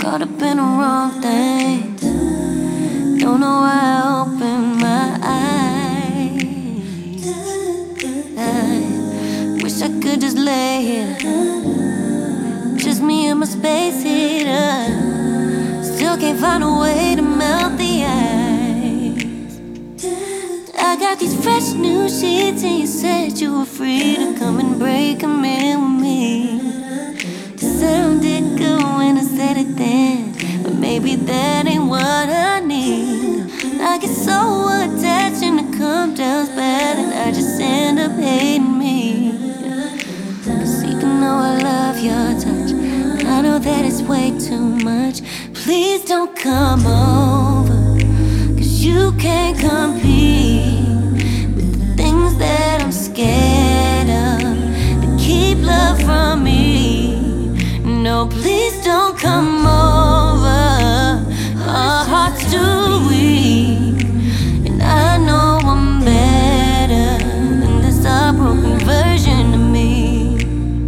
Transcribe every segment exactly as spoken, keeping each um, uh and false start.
Caught up in the wrong thing. Don't know why I opened my eyes. I wish I could just lay here, just me and my space heater. Still can't find a way to melt the ice. I got these fresh new sheets, and you said you were free to come and break them in with me. It sounded good when I said it then, but maybe that ain't what I need. I get so attached and it comes down bad, and I just end up hating me. Cause even though I love your touch, I know that it's way too much. Please don't come over, cause you can't compete with the things that I'm scared of that keep love from me. No, please don't come over. Our hearts too weak, and I know I'm better than this broken version of me.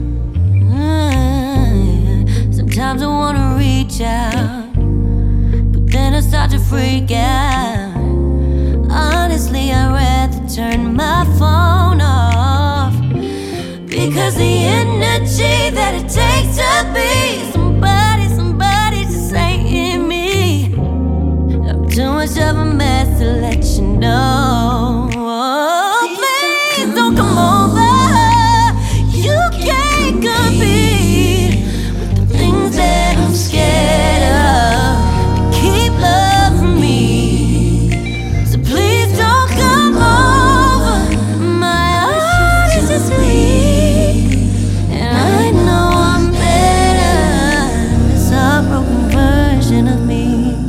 Mm, Sometimes I wanna reach out, but then I start to freak out. Honestly, I'd rather turn my phone off, because the energy that it takes to be somebody, somebody just ain't in me. I'm too much of a mess to let you know. Please don't come over. You can't compete with the things that I'm scared of to keep love from me. So please don't come over. My heart is just weak, and I know I'm better than this broken version of me.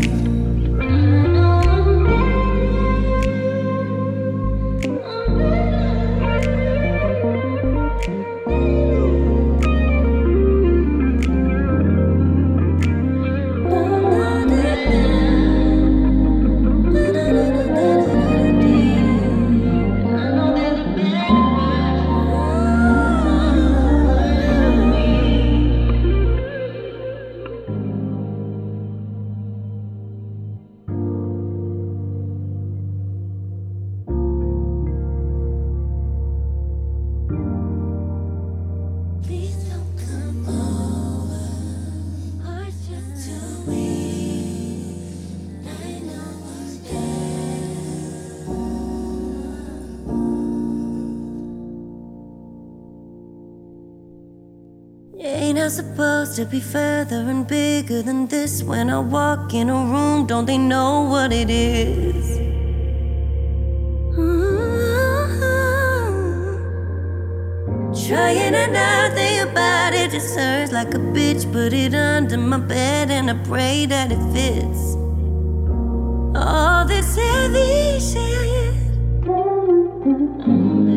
Please don't come over. Heart's just too weak. I know what's better. Ain't I supposed to be further and bigger than this? When I walk in a room, don't they know what it is? Trying and nothing about it just hurts like a bitch. Put it under my bed and I pray that it fits. All this heavy shit.